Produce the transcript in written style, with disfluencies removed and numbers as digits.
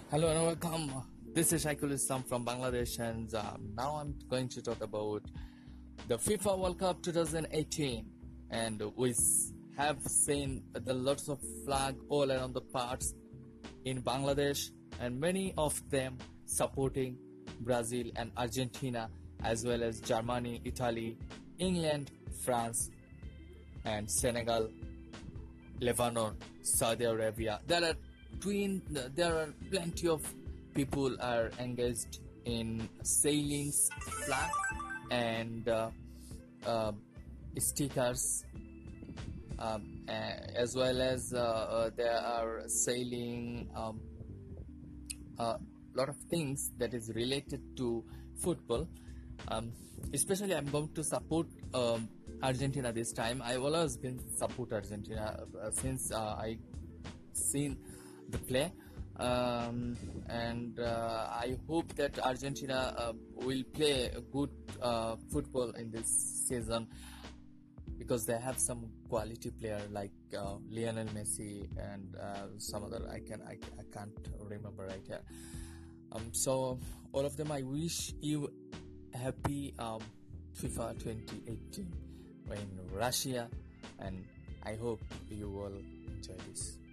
Hello and welcome. This is Shaikul Islam from Bangladesh, and now I'm going to talk about the FIFA World Cup 2018. And we have seen the lots of flag all around the parts in Bangladesh, and many of them supporting Brazil and Argentina, as well as Germany, Italy, England, France, and Senegal, Lebanon, Saudi Arabia. There are plenty of people are engaged in sailing flag and uh, stickers, as well as there are sailing a lot of things that is related to football. Especially, I'm going to support Argentina this time. I've always been support Argentina since I seen the play, and I hope that Argentina will play a good football in this season because they have some quality player like Lionel Messi and some other I can't remember right here. So all of them, I wish you happy FIFA 2018 in Russia, and I hope you will enjoy this.